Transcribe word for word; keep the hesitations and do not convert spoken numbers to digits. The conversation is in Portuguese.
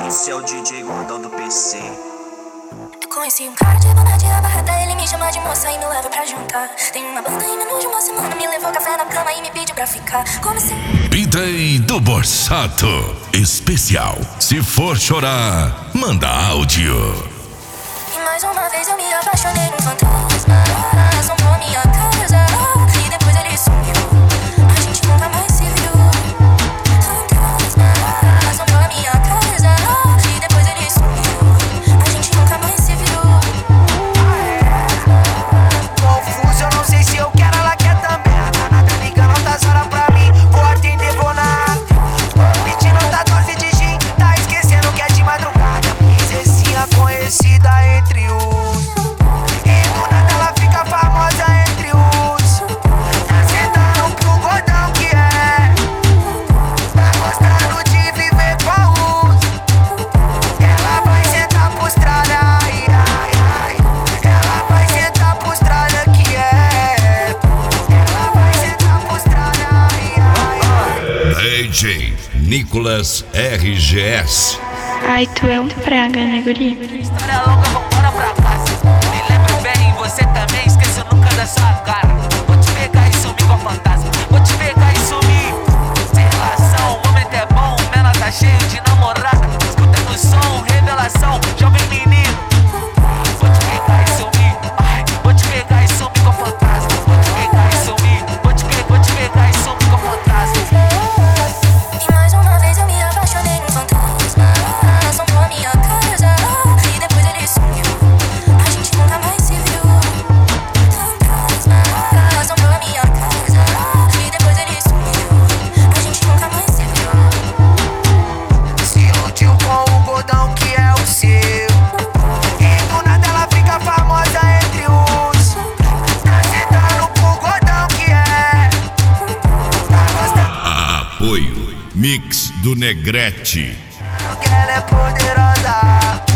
Esse é o D J Gordão do P C. Eu conheci um cara de boné de abarrata, ele me chama de moça e me leva pra jantar. Tem uma banda em menos de uma semana, me levou café na cama e me pediu pra ficar. Comecei. Bitrem do Borsato especial. Se for chorar, manda áudio. E mais uma vez eu me apaixonei num fantasma. Assombrou minha casa e depois ele sumiu. A gente nunca mais se viu. Fantasma assombrou minha casa e depois ele sumiu. A gente nunca mais se viu. Confuso, eu não sei se eu quero, ela quer também. A nada ligando altas horas pra mim. Vou atender, vou nada. Pedindo outra dose de gin. Tá esquecendo que é de madrugada. Princesinha conhecida entre os. E do nada ela fica famosa entre os. Tá sentando pro gordão que é. Tá gostando de viver com os. Ela vai sentar pros tralha, ai, ai, ai. Ela vai sentar pros tralha que é. Ela vai sentar pros tralha, ai, ai, ai. D J Nicolas R G S. Ai, tu é um praga, né, guri? História longa, vambora pra casa. Me lembro bem, você também esqueceu nunca da sua cara. Vou te pegar e sumir com a fantasma. Vou te pegar e sumir. Sem relação, o momento é bom, o menor tá cheio de namorada. Escutando o som, revelação, jovem menino. Vou te pegar e sumir. Ai, vou te pegar e sumir com a fantasma. Vou te pegar e sumir. Vou te, pe vou te pegar e sumir com a fantasma. E mais uma vez eu me apaixonei num fantasma. Assombrou minha casa e depois ele sumiu. A gente nunca mais se viu. Fantasma assombrou minha casa e depois ele sumiu. A gente nunca mais se viu. Se iludiu com o gordão que é o seu. E do nada ela fica famosa entre os. Tá sentando pro gordão que é. Tá gostando Apoio Mix do Negrete. que ela é poderosa.